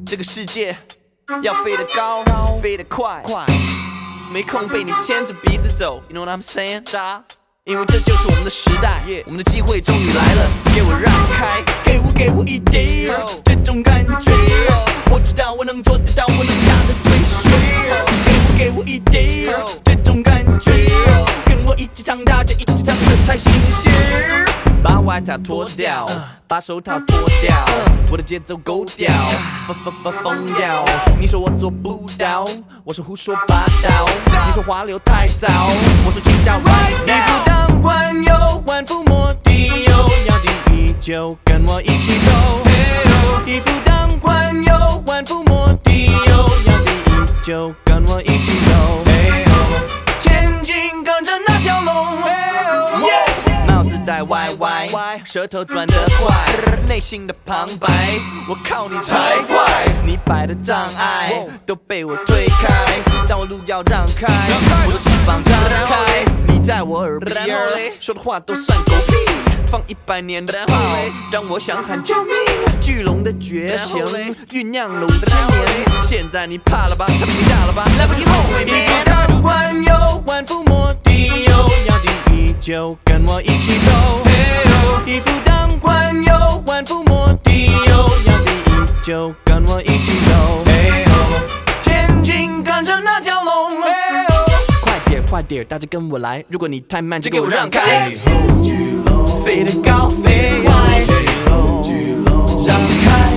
这个世界要飞得高，飞得快，没空被你牵着鼻子走。You know what I'm saying？ 因为这就是我们的时代，我们的机会终于来了。给我让开，给我一点这种感觉。我知道我能做得到，我能压得最水。给我一点这种感觉，跟我一起长大，这一起唱的才新鲜。把外套脱掉，把手套脱掉，我的节奏够掉，疯掉。你说我做不到，我说胡说八道。你说话流太早，我说请到 right now。一夫当关有，万夫莫敌有，要第一就跟我一起走。一夫当关有，万夫莫敌有，要第一就跟我一起走。前进跟着那条龙。帽子戴歪歪，舌头转得快，内心的旁白，我靠你才怪！你摆的障碍都被我推开，道路要让开，我的翅膀张开。你在我耳边说的话都算狗屁，放100年的炮，让我想喊救命。巨龙的觉醒酝酿了5000年，现在你怕了吧？他皮大了吧？来不及后悔。一夫当关有，万夫莫敌有，要第一就跟我一起走。一夫当关有，万夫莫敌有，要第一就跟我一起走。前进跟着那条龙。快点，大家跟我来！如果你太慢，就给我让开。飞得高，飞得快，让开，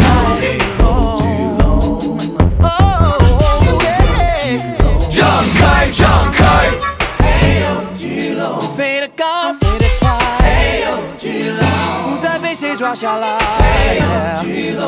让开，飞得高，飞得快，不再被谁抓下来。